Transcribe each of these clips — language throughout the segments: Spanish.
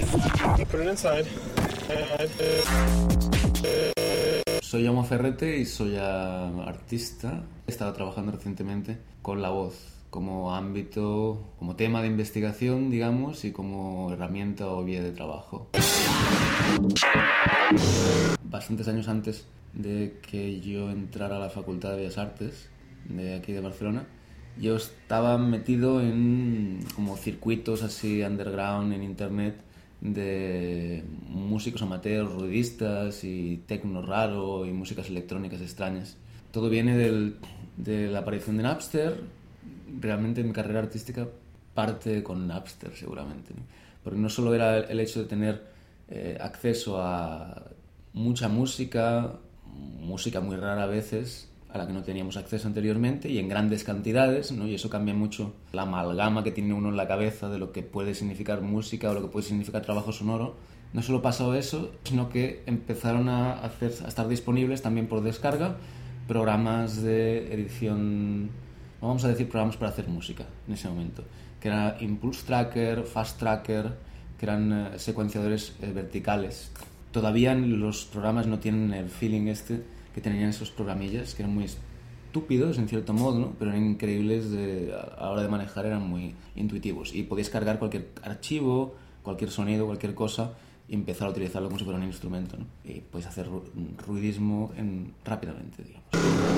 Put it inside. Soy Jaume Ferrete y soy artista. He estado trabajando recientemente con la voz como ámbito, como tema de investigación, digamos, y como herramienta o vía de trabajo. Bastantes años antes de que yo entrara a la Facultad de Bellas Artes de aquí de Barcelona, yo estaba metido en como circuitos así underground en internet de músicos amateurs, ruidistas y techno raro y músicas electrónicas extrañas. Todo viene de la aparición de Napster. Realmente mi carrera artística parte con Napster seguramente, ¿no? Porque no solo era el hecho de tener acceso a mucha música muy rara a veces, a la que no teníamos acceso anteriormente y en grandes cantidades, ¿no? Y eso cambia mucho la amalgama que tiene uno en la cabeza de lo que puede significar música o lo que puede significar trabajo sonoro. No solo pasó eso, sino que empezaron a estar disponibles también por descarga programas de edición, vamos a decir programas para hacer música en ese momento, que era Impulse Tracker, Fast Tracker, que eran secuenciadores verticales. Todavía los programas no tienen el feeling que tenían esos programillas, que eran muy estúpidos en cierto modo, ¿no? Pero eran increíbles a la hora de manejar, eran muy intuitivos. Y podías cargar cualquier archivo, cualquier sonido, cualquier cosa y empezar a utilizarlo como si fuera un instrumento, ¿no? Y puedes hacer ruidismo rápidamente, digamos.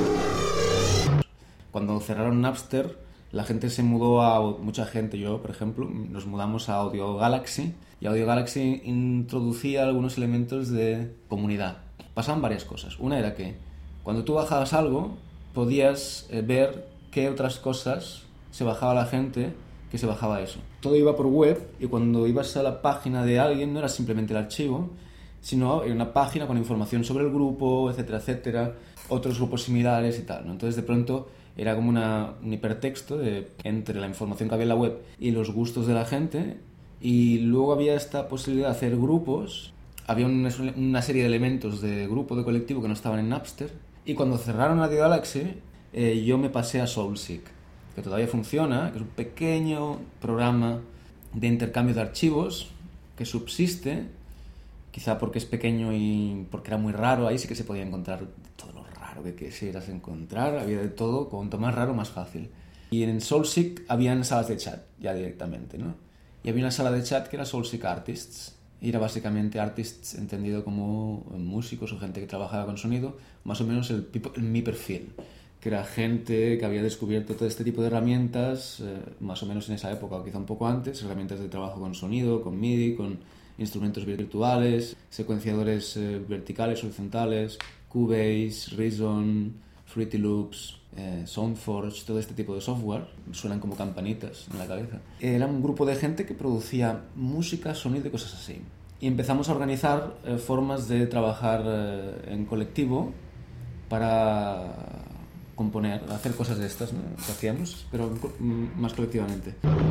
Cuando cerraron Napster, la gente se mudó mucha gente, yo por ejemplo, nos mudamos a Audio Galaxy, y Audio Galaxy introducía algunos elementos de comunidad. Pasaban varias cosas. Una era que cuando tú bajabas algo, podías ver qué otras cosas se bajaba la gente que se bajaba eso. Todo iba por web, y cuando ibas a la página de alguien no era simplemente el archivo, sino era una página con información sobre el grupo, etcétera, etcétera, otros grupos similares y tal, ¿no? Entonces de pronto era como un hipertexto entre la información que había en la web y los gustos de la gente, y luego había esta posibilidad de hacer grupos. Había una serie de elementos de grupo, de colectivo que no estaban en Napster, y cuando cerraron Audio Galaxy yo me pasé a Soulseek, que todavía funciona, que es un pequeño programa de intercambio de archivos que subsiste, quizá porque es pequeño y porque era muy raro. Ahí sí que se podía encontrar todo lo raro que quisieras encontrar, había de todo, cuanto más raro más fácil. Y en Soulseek habían salas de chat ya directamente, ¿no? Y había una sala de chat que era Soulseek Artists, y era básicamente artists entendido como músicos o gente que trabajaba con sonido, más o menos mi perfil, que era gente que había descubierto todo este tipo de herramientas, más o menos en esa época o quizá un poco antes, herramientas de trabajo con sonido, con MIDI, con instrumentos virtuales, secuenciadores verticales, horizontales, Cubase, Reason, Fruity Loops, Soundforge, todo este tipo de software. Suenan como campanitas en la cabeza. Era un grupo de gente que producía música, sonido y cosas así. Y empezamos a organizar formas de trabajar en colectivo para componer, hacer cosas de estas, ¿no? Que hacíamos, pero más colectivamente.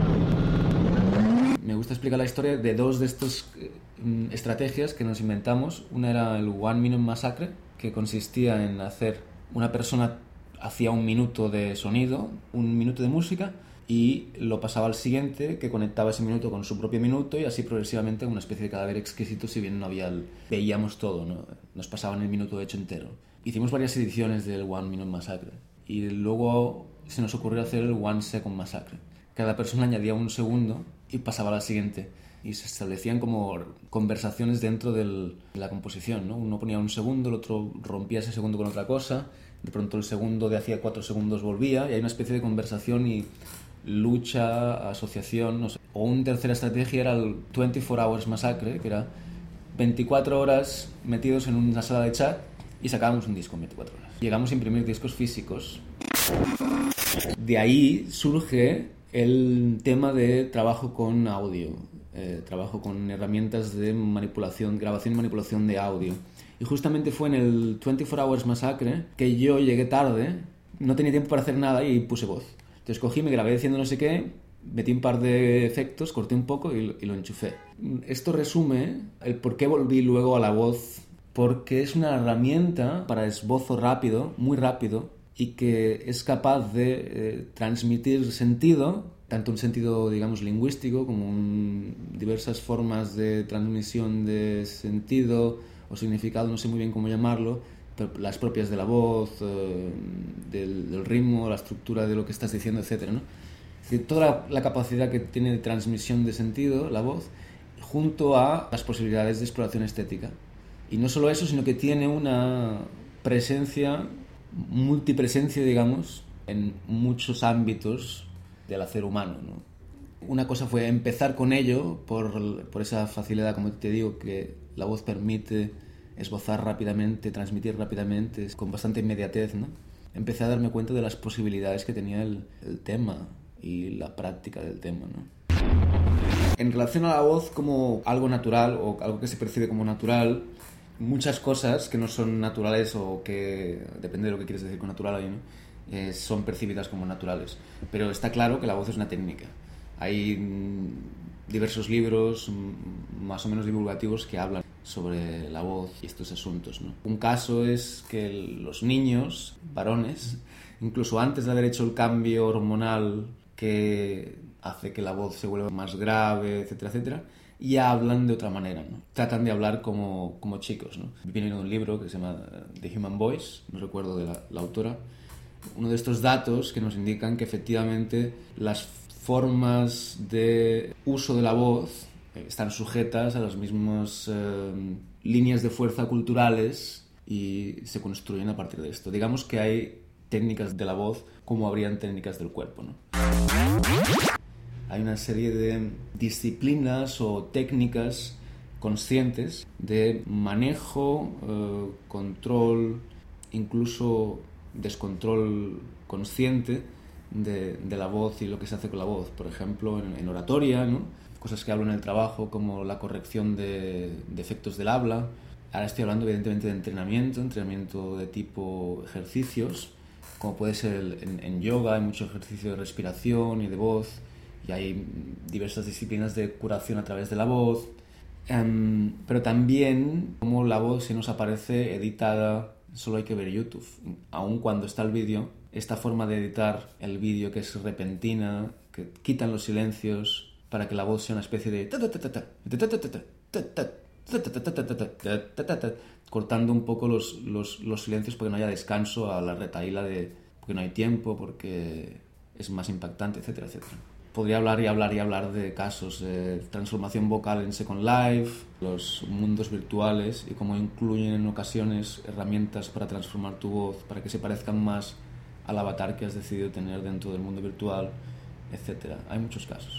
Me gusta explicar la historia de dos de estas estrategias que nos inventamos. Una era el One Minute Massacre, que consistía en una persona hacía 1 minuto de sonido, 1 minuto de música, y lo pasaba al siguiente, que conectaba ese minuto con su propio minuto, y así progresivamente, una especie de cadáver exquisito, si bien no veíamos todo, ¿no? Nos pasaban el minuto hecho entero. Hicimos varias ediciones del One Minute Massacre, y luego se nos ocurrió hacer el One Second Massacre. Cada persona añadía 1 segundo y pasaba a la siguiente, y se establecían como conversaciones dentro de la composición, ¿no? Uno ponía 1 segundo, el otro rompía ese segundo con otra cosa, de pronto el segundo de hacía 4 segundos volvía, y hay una especie de conversación y lucha, asociación, no sé. O una tercera estrategia era el 24 Hours Massacre, que era 24 horas metidos en una sala de chat y sacábamos un disco en 24 horas. Llegamos a imprimir discos físicos. De ahí surge el tema de trabajo con audio, trabajo con herramientas de manipulación, grabación y manipulación de audio. Y justamente fue en el 24 Hours Massacre que yo llegué tarde, no tenía tiempo para hacer nada y puse voz. Entonces cogí, me grabé diciendo no sé qué, metí un par de efectos, corté un poco y lo enchufé. Esto resume el por qué volví luego a la voz, porque es una herramienta para esbozo rápido, muy rápido, y que es capaz de transmitir sentido tanto un sentido, digamos, lingüístico como diversas formas de transmisión de sentido o significado, no sé muy bien cómo llamarlo, pero las propias de la voz, del ritmo, la estructura de lo que estás diciendo, etcétera, ¿no? Es decir, toda la capacidad que tiene de transmisión de sentido la voz, junto a las posibilidades de exploración estética. Y no solo eso, sino que tiene una presencia, multipresencia, digamos, en muchos ámbitos del hacer humano, ¿no? Una cosa fue empezar con ello por esa facilidad, como te digo, que la voz permite esbozar rápidamente, transmitir rápidamente, con bastante inmediatez, ¿no? Empecé a darme cuenta de las posibilidades que tenía el tema y la práctica del tema, ¿no? En relación a la voz como algo natural o algo que se percibe como natural, muchas cosas que no son naturales o que, depende de lo que quieres decir con natural ahí, ¿no? Son percibidas como naturales. Pero está claro que la voz es una técnica. Hay diversos libros más o menos divulgativos que hablan sobre la voz y estos asuntos, ¿no? Un caso es que los niños, varones, incluso antes de haber hecho el cambio hormonal que hace que la voz se vuelva más grave, etcétera, etcétera, ya hablan de otra manera, ¿no? Tratan de hablar como chicos, ¿no? Viene de un libro que se llama The Human Voice, no recuerdo de la autora. Uno de estos datos que nos indican que efectivamente las formas de uso de la voz están sujetas a las mismas líneas de fuerza culturales y se construyen a partir de esto. Digamos que hay técnicas de la voz como habrían técnicas del cuerpo, ¿no? Hay una serie de disciplinas o técnicas conscientes de manejo, control, incluso descontrol consciente de la voz y lo que se hace con la voz. Por ejemplo, en oratoria, ¿no? Cosas que hablo en el trabajo como la corrección de efectos del habla. Ahora estoy hablando evidentemente de entrenamiento de tipo ejercicios, como puede ser en yoga. Hay mucho ejercicio de respiración y de voz, y hay diversas disciplinas de curación a través de la voz, pero también como la voz se nos aparece editada. Solo hay que ver YouTube. Aun cuando está el vídeo, esta forma de editar el vídeo que es repentina, que quitan los silencios para que la voz sea una especie de cortando un poco los silencios porque no haya descanso a la retahíla de porque no hay tiempo, porque es más impactante, etcétera, etcétera. Podría hablar de casos de transformación vocal en Second Life, los mundos virtuales y cómo incluyen en ocasiones herramientas para transformar tu voz, para que se parezcan más al avatar que has decidido tener dentro del mundo virtual, etc. Hay muchos casos.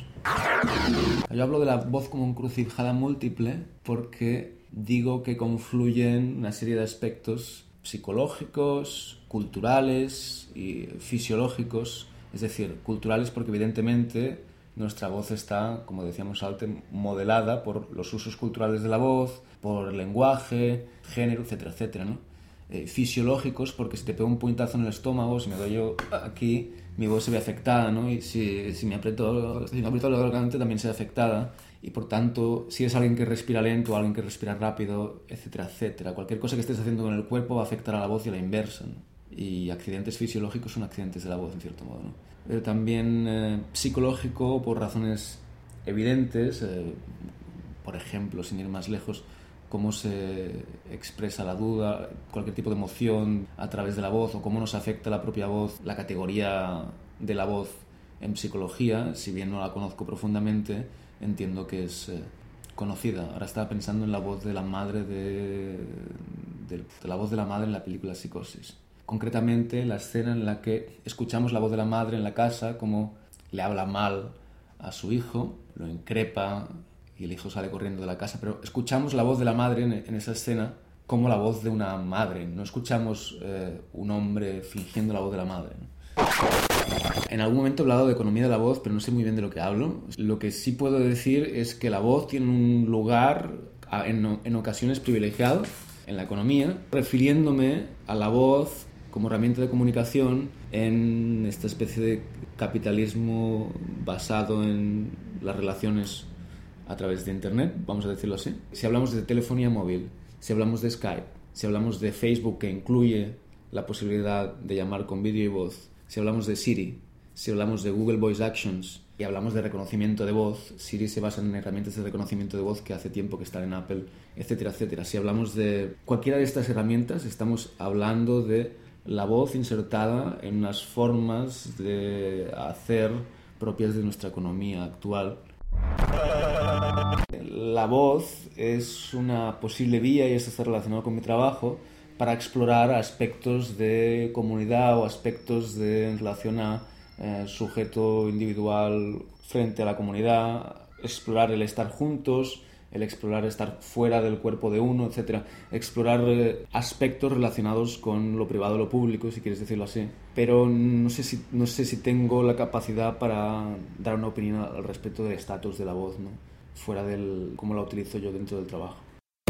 Yo hablo de la voz como encrucijada múltiple porque digo que confluyen una serie de aspectos psicológicos, culturales y fisiológicos. Es decir, culturales porque evidentemente nuestra voz está, como decíamos antes, modelada por los usos culturales de la voz, por el lenguaje, género, etcétera, etcétera, ¿no? Fisiológicos porque si te pego un puñetazo en el estómago, si me doy yo aquí, mi voz se ve afectada, ¿no? Y si me aprieto la garganta también se ve afectada. Y por tanto, si es alguien que respira lento o alguien que respira rápido, etcétera, etcétera, cualquier cosa que estés haciendo con el cuerpo va a afectar a la voz y a la inversa, ¿no? Y accidentes fisiológicos son accidentes de la voz, en cierto modo, ¿no? Pero también psicológico por razones evidentes, por ejemplo, sin ir más lejos, cómo se expresa la duda, cualquier tipo de emoción a través de la voz, o cómo nos afecta la propia voz, la categoría de la voz en psicología. Si bien no la conozco profundamente, entiendo que es conocida. Ahora estaba pensando en la voz de la madre de la voz de la madre en la película Psicosis. Concretamente, la escena en la que escuchamos la voz de la madre en la casa, como le habla mal a su hijo, lo increpa y el hijo sale corriendo de la casa, pero escuchamos la voz de la madre en esa escena como la voz de una madre. No escuchamos un hombre fingiendo la voz de la madre, ¿no? En algún momento he hablado de economía de la voz, pero no sé muy bien de lo que hablo. Lo que sí puedo decir es que la voz tiene un lugar en ocasiones privilegiado en la economía, refiriéndome a la voz como herramienta de comunicación en esta especie de capitalismo basado en las relaciones a través de Internet, vamos a decirlo así. Si hablamos de telefonía móvil, si hablamos de Skype, si hablamos de Facebook, que incluye la posibilidad de llamar con vídeo y voz, si hablamos de Siri, si hablamos de Google Voice Actions, y hablamos de reconocimiento de voz, Siri se basa en herramientas de reconocimiento de voz que hace tiempo que están en Apple, etcétera, etcétera. Si hablamos de cualquiera de estas herramientas, estamos hablando de la voz insertada en unas formas de hacer propias de nuestra economía actual. La voz es una posible vía, y esto está relacionado con mi trabajo, para explorar aspectos de comunidad o aspectos en relación a sujeto individual frente a la comunidad, explorar el estar juntos, el explorar estar fuera del cuerpo de uno, etc. Explorar aspectos relacionados con lo privado y lo público, si quieres decirlo así. Pero no sé si tengo la capacidad para dar una opinión al respecto del estatus de la voz, ¿no? Fuera del cómo la utilizo yo dentro del trabajo.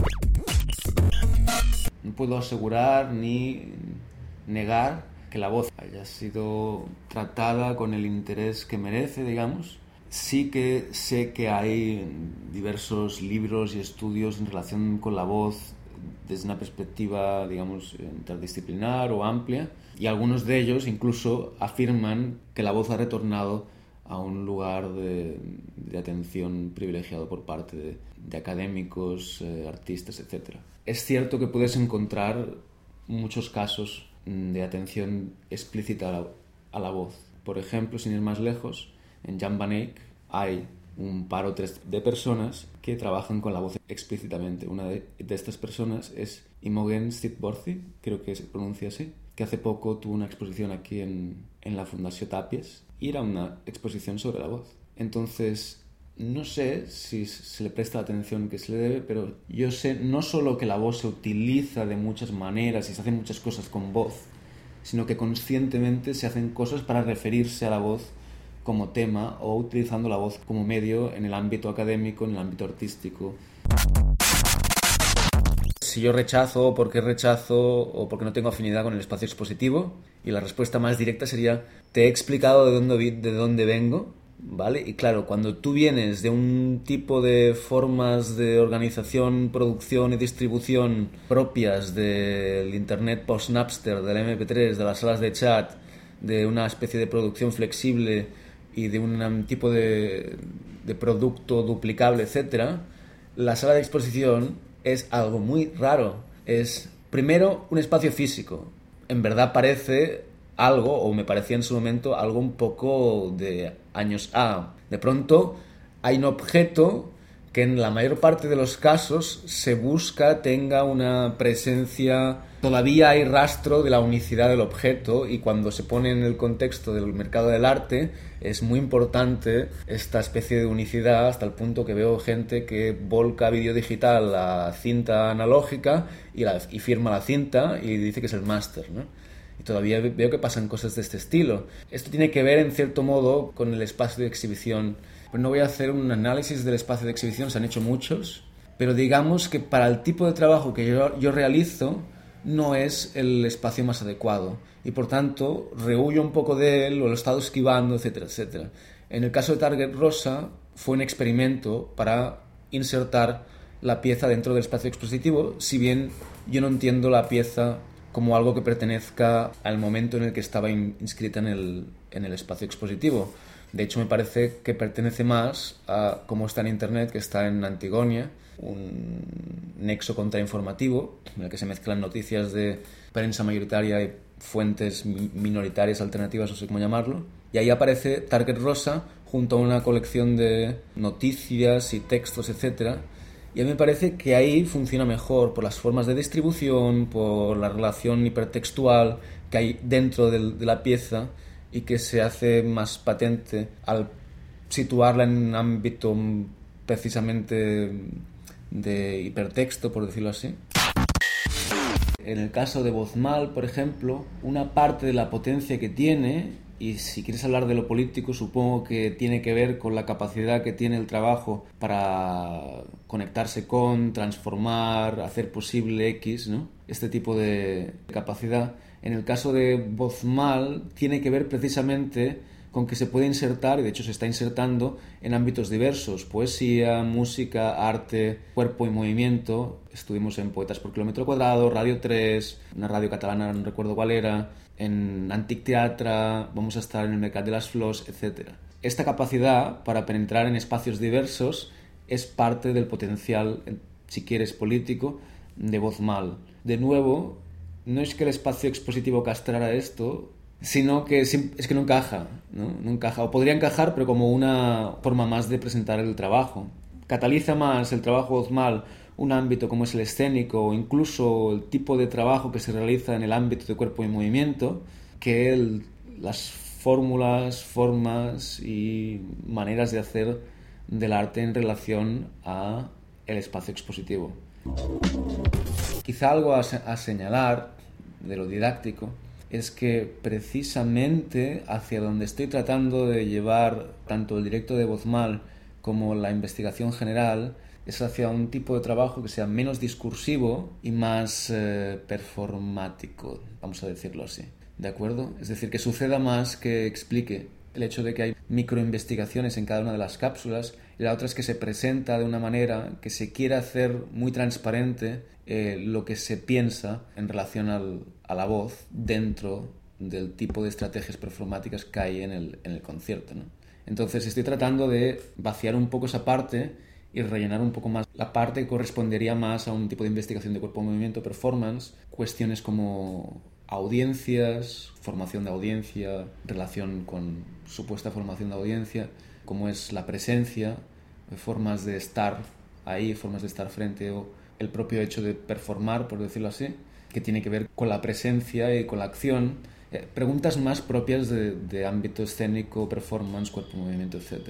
No puedo asegurar ni negar que la voz haya sido tratada con el interés que merece, digamos. Sí que sé que hay diversos libros y estudios en relación con la voz desde una perspectiva, digamos, interdisciplinar o amplia, y algunos de ellos incluso afirman que la voz ha retornado a un lugar de atención privilegiado por parte de académicos, artistas, etc. Es cierto que puedes encontrar muchos casos de atención explícita a la voz. Por ejemplo, sin ir más lejos, en Jan van Eyck hay un par o tres de personas que trabajan con la voz explícitamente. Una de estas personas es Imogen Stitborthi, creo que se pronuncia así, que hace poco tuvo una exposición aquí en la Fundació Tàpies, y era una exposición sobre la voz. Entonces, no sé si se le presta la atención que se le debe, pero yo sé no solo que la voz se utiliza de muchas maneras y se hacen muchas cosas con voz, sino que conscientemente se hacen cosas para referirse a la voz como tema o utilizando la voz como medio en el ámbito académico, en el ámbito artístico. Si yo rechazo, por qué rechazo o por qué no tengo afinidad con el espacio expositivo, y la respuesta más directa sería: te he explicado de dónde vengo, ¿vale? Y claro, cuando tú vienes de un tipo de formas de organización, producción y distribución propias del internet post-Napster, del MP3, de las salas de chat, de una especie de producción flexible y de un tipo de producto duplicable, etc., la sala de exposición es algo muy raro. Es, primero, un espacio físico. En verdad parece algo, o me parecía en su momento, algo un poco de años A. De pronto hay un objeto que en la mayor parte de los casos se busca tenga una presencia. Todavía hay rastro de la unicidad del objeto, y cuando se pone en el contexto del mercado del arte es muy importante esta especie de unicidad, hasta el punto que veo gente que volca vídeo digital a cinta analógica y firma la cinta y dice que es el máster, ¿no? Y todavía veo que pasan cosas de este estilo. Esto tiene que ver, en cierto modo, con el espacio de exhibición. Pues no voy a hacer un análisis del espacio de exhibición, se han hecho muchos, pero digamos que para el tipo de trabajo que yo realizo no es el espacio más adecuado, y por tanto rehuyo un poco de él o lo he estado esquivando, etcétera, etcétera. En el caso de Target Rosa fue un experimento para insertar la pieza dentro del espacio expositivo, si bien yo no entiendo la pieza como algo que pertenezca al momento en el que estaba inscrita en el espacio expositivo. De hecho, me parece que pertenece más a cómo está en Internet, que está en Antigonia, un nexo contrainformativo en el que se mezclan noticias de prensa mayoritaria y fuentes minoritarias, alternativas, no sé cómo llamarlo. Y ahí aparece Target Rosa junto a una colección de noticias y textos, etc. Y a mí me parece que ahí funciona mejor por las formas de distribución, por la relación hipertextual que hay dentro de la pieza, y que se hace más patente al situarla en un ámbito precisamente de hipertexto, por decirlo así. En el caso de Vozmal, por ejemplo, una parte de la potencia que tiene, y si quieres hablar de lo político, supongo que tiene que ver con la capacidad que tiene el trabajo para conectarse con, transformar, hacer posible X, ¿no? Este tipo de capacidad. En el caso de Vozmal tiene que ver precisamente con que se puede insertar, y de hecho se está insertando, en ámbitos diversos: poesía, música, arte, cuerpo y movimiento. Estuvimos en Poetas por Kilómetro Cuadrado, Radio 3, una radio catalana, no recuerdo cuál era, en Antic Teatre, vamos a estar en el Mercat de las Flors, etc. esta capacidad para penetrar en espacios diversos es parte del potencial, si quieres, político de Voz Mal. De nuevo, no es que el espacio expositivo castrara esto, sino que es que no encaja, ¿no? No encaja, o podría encajar, pero como una forma más de presentar el trabajo. Cataliza más el trabajo Voz Mal un ámbito como es el escénico o incluso el tipo de trabajo que se realiza en el ámbito de cuerpo y movimiento que las fórmulas, formas y maneras de hacer del arte en relación a el espacio expositivo. Quizá algo a señalar de lo didáctico es que precisamente hacia donde estoy tratando de llevar tanto el directo de Voz Mal como la investigación general es hacia un tipo de trabajo que sea menos discursivo y más performático, vamos a decirlo así, ¿de acuerdo? Es decir, que suceda más que explique. El hecho de que hay microinvestigaciones en cada una de las cápsulas y la otra es que se presenta de una manera que se quiere hacer muy transparente lo que se piensa en relación a la voz dentro del tipo de estrategias performáticas que hay en el concierto, ¿no? Entonces estoy tratando de vaciar un poco esa parte y rellenar un poco más la parte que correspondería más a un tipo de investigación de cuerpo-movimiento, performance, cuestiones como audiencias, formación de audiencia, relación con supuesta formación de audiencia, como es la presencia, formas de estar ahí, formas de estar frente o el propio hecho de performar, por decirlo así, que tiene que ver con la presencia y con la acción. Preguntas más propias de ámbito escénico, performance, cuerpo-movimiento, etc.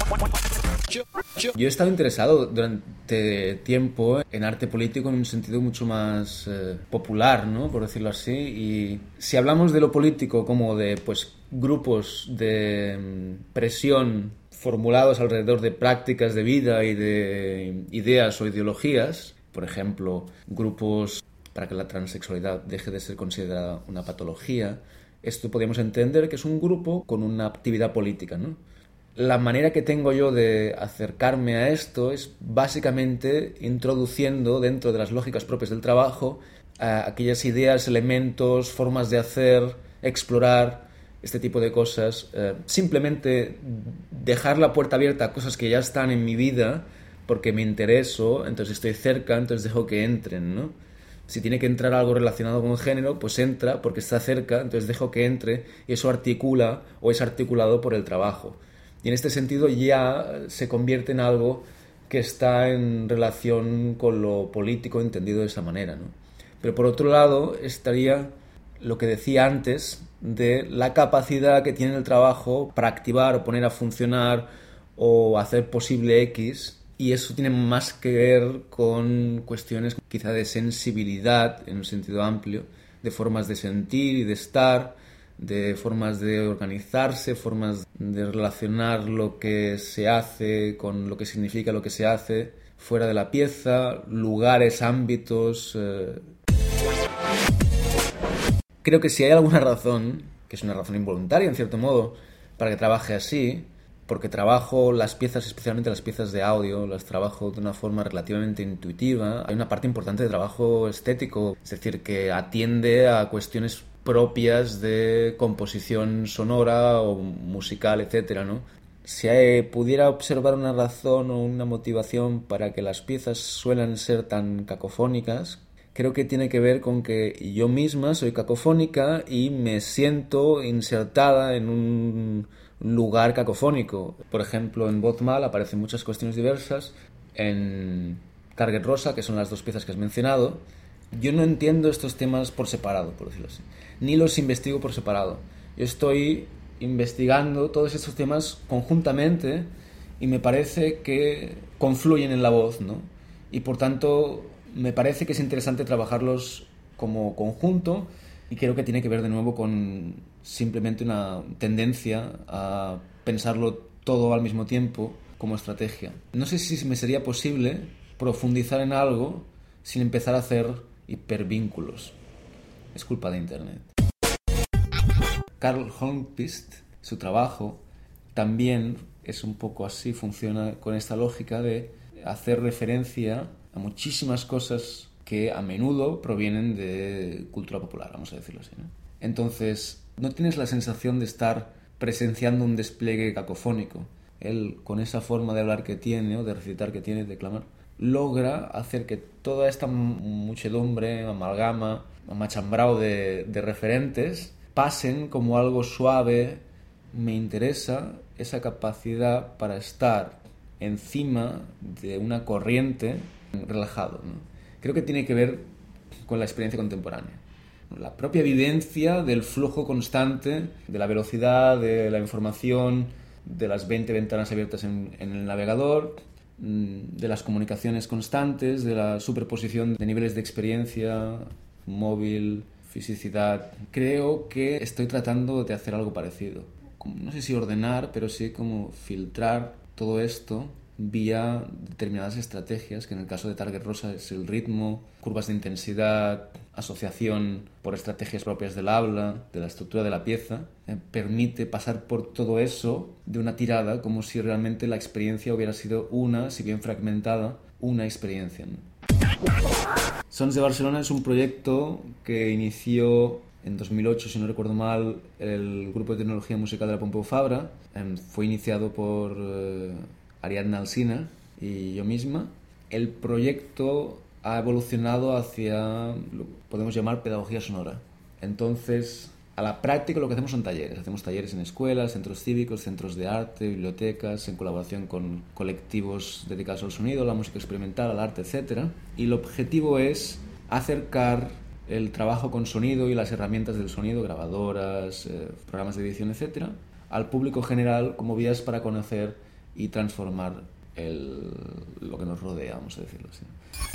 Yo he estado interesado durante tiempo en arte político en un sentido mucho más popular, ¿no? Por decirlo así. Y si hablamos de lo político como de grupos de presión formulados alrededor de prácticas de vida y de ideas o ideologías, por ejemplo, grupos para que la transexualidad deje de ser considerada una patología, esto podríamos entender que es un grupo con una actividad política, ¿no? La manera que tengo yo de acercarme a esto es básicamente introduciendo dentro de las lógicas propias del trabajo aquellas ideas, elementos, formas de hacer, explorar este tipo de cosas. Simplemente dejar la puerta abierta a cosas que ya están en mi vida porque me intereso, entonces estoy cerca, entonces dejo que entren, ¿no? Si tiene que entrar algo relacionado con el género, pues entra porque está cerca, entonces dejo que entre y eso articula o es articulado por el trabajo. Y en este sentido ya se convierte en algo que está en relación con lo político entendido de esa manera, ¿no? Pero por otro lado estaría lo que decía antes de la capacidad que tiene el trabajo para activar o poner a funcionar o hacer posible X, y eso tiene más que ver con cuestiones quizá de sensibilidad en un sentido amplio, de formas de sentir y de estar, de formas de organizarse, formas de relacionar lo que se hace con lo que significa lo que se hace fuera de la pieza, lugares, ámbitos. Creo que si hay alguna razón, que es una razón involuntaria en cierto modo, para que trabaje así, porque trabajo las piezas, especialmente las piezas de audio, las trabajo de una forma relativamente intuitiva. Hay una parte importante de trabajo estético, es decir, que atiende a cuestiones propias de composición sonora o musical, etcétera, ¿no? Si pudiera observar una razón o una motivación para que las piezas suelen ser tan cacofónicas, creo que tiene que ver con que yo misma soy cacofónica y me siento insertada en un lugar cacofónico. Por ejemplo, en Voz Mal aparecen muchas cuestiones diversas. En Target Rosa, que son las dos piezas que has mencionado, yo no entiendo estos temas por separado, por decirlo así, ni los investigo por separado. Yo estoy investigando todos estos temas conjuntamente y me parece que confluyen en la voz, ¿no? Y por tanto me parece que es interesante trabajarlos como conjunto y creo que tiene que ver de nuevo con simplemente una tendencia a pensarlo todo al mismo tiempo como estrategia. No sé si me sería posible profundizar en algo sin empezar a hacer hipervínculos. Es culpa de Internet. Carl Holmquist, su trabajo, también es un poco así, funciona con esta lógica de hacer referencia a muchísimas cosas que a menudo provienen de cultura popular, vamos a decirlo así, ¿no? Entonces, no tienes la sensación de estar presenciando un despliegue cacofónico. Él, con esa forma de hablar que tiene, o de recitar que tiene, de declamar, logra hacer que toda esta muchedumbre, amalgama, machambrao de referentes, pasen como algo suave. Me interesa esa capacidad para estar encima de una corriente relajado, ¿no? Creo que tiene que ver con la experiencia contemporánea. La propia vivencia del flujo constante, de la velocidad, de la información, de las 20 ventanas abiertas en el navegador, de las comunicaciones constantes, de la superposición de niveles de experiencia, móvil, fisicidad. Creo que estoy tratando de hacer algo parecido. No sé si ordenar, pero sí como filtrar todo esto vía determinadas estrategias, que en el caso de Target Rosa es el ritmo, curvas de intensidad, asociación por estrategias propias del habla, de la estructura de la pieza. Permite pasar por todo eso de una tirada como si realmente la experiencia hubiera sido una, si bien fragmentada, una experiencia, ¿no? Sons de Barcelona es un proyecto que inició en 2008, si no recuerdo mal, el grupo de tecnología musical de la Pompeu Fabra. Fue iniciado por Ariadna Alsina y yo misma. El proyecto ha evolucionado hacia lo que podemos llamar pedagogía sonora. Entonces, a la práctica lo que hacemos son talleres. Hacemos talleres en escuelas, centros cívicos, centros de arte, bibliotecas, en colaboración con colectivos dedicados al sonido, a la música experimental, al arte, etc. Y el objetivo es acercar el trabajo con sonido y las herramientas del sonido, grabadoras, programas de edición, etc., al público general como vías para conocer y transformar lo que nos rodea, vamos a decirlo así.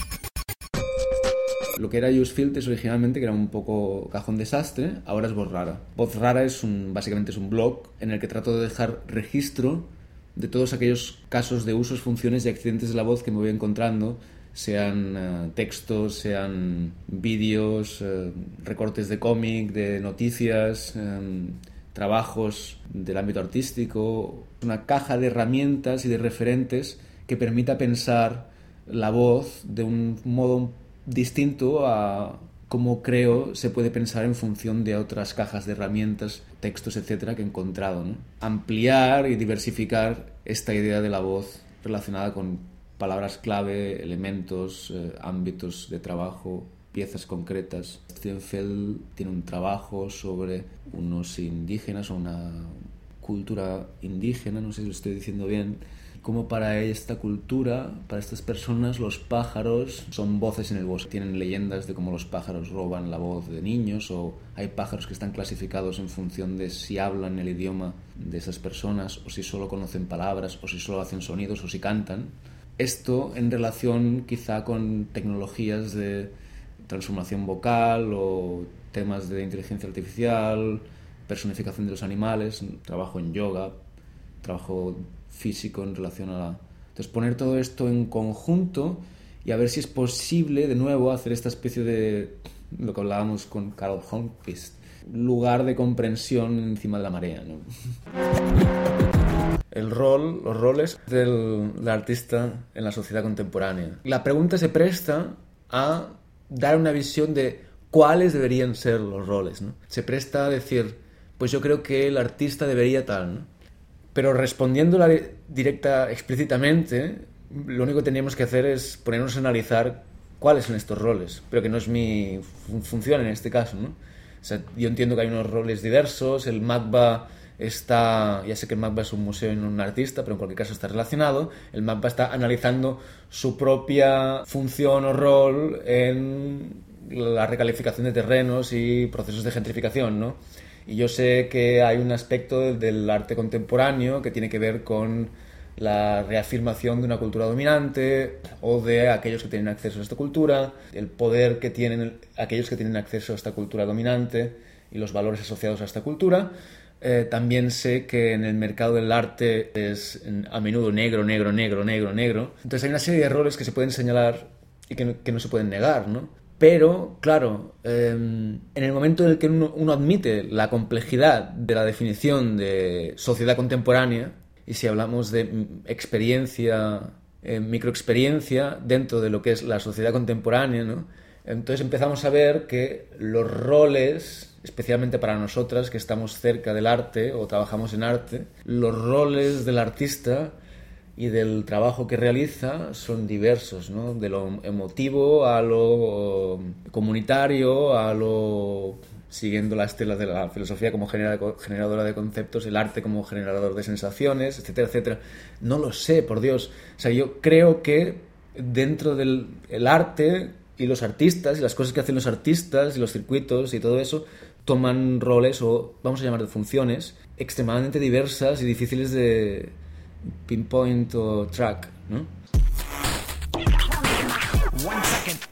Lo que era Use Filters originalmente, que era un poco cajón desastre, ahora es Voz Rara. Voz Rara básicamente es un blog en el que trato de dejar registro de todos aquellos casos de usos, funciones y accidentes de la voz que me voy encontrando, sean textos, sean vídeos, recortes de cómic, de noticias, trabajos del ámbito artístico, una caja de herramientas y de referentes que permita pensar la voz de un modo distinto a cómo creo se puede pensar en función de otras cajas de herramientas, textos, etcétera, que he encontrado, ¿no? Ampliar y diversificar esta idea de la voz relacionada con palabras clave, elementos, ámbitos de trabajo, piezas concretas. Steenfeld tiene un trabajo sobre unos indígenas o una cultura indígena, no sé si lo estoy diciendo bien, como para esta cultura, para estas personas, los pájaros son voces en el bosque. Tienen leyendas de cómo los pájaros roban la voz de niños, o hay pájaros que están clasificados en función de si hablan el idioma de esas personas, o si solo conocen palabras, o si solo hacen sonidos, o si cantan. Esto en relación quizá con tecnologías de transformación vocal o temas de inteligencia artificial, personificación de los animales, trabajo en yoga, trabajo físico en relación a la... Entonces poner todo esto en conjunto y a ver si es posible de nuevo hacer esta especie de lo que hablábamos con Carl Holmquist, lugar de comprensión encima de la marea, ¿no? Los roles del artista en la sociedad contemporánea. La pregunta se presta a dar una visión de cuáles deberían ser los roles, ¿no? Se presta a decir, pues yo creo que el artista debería tal, ¿no? Pero respondiéndola directa explícitamente, lo único que teníamos que hacer es ponernos a analizar cuáles son estos roles, pero que no es mi función en este caso, ¿no? O sea, yo entiendo que hay unos roles diversos, el MACBA está, ya sé que el MACBA es un museo y no un artista, pero en cualquier caso está relacionado. El MACBA está analizando su propia función o rol en la recalificación de terrenos y procesos de gentrificación, ¿no? Y yo sé que hay un aspecto del arte contemporáneo que tiene que ver con la reafirmación de una cultura dominante o de aquellos que tienen acceso a esta cultura, el poder que tienen aquellos que tienen acceso a esta cultura dominante y los valores asociados a esta cultura. También sé que en el mercado del arte es a menudo negro. Entonces hay una serie de errores que se pueden señalar y que no se pueden negar, ¿no? Pero, claro, en el momento en el que uno admite la complejidad de la definición de sociedad contemporánea, y si hablamos de experiencia, microexperiencia dentro de lo que es la sociedad contemporánea, ¿no? Entonces empezamos a ver que los roles, especialmente para nosotras que estamos cerca del arte o trabajamos en arte, los roles del artista y del trabajo que realiza son diversos, ¿no? De lo emotivo a lo comunitario, a lo, siguiendo la estela de la filosofía como generadora de conceptos, el arte como generador de sensaciones, etcétera, etcétera. No lo sé, por Dios. O sea, yo creo que dentro del el arte y los artistas y las cosas que hacen los artistas y los circuitos y todo eso toman roles o vamos a llamar de funciones extremadamente diversas y difíciles de pinpoint o track, ¿no?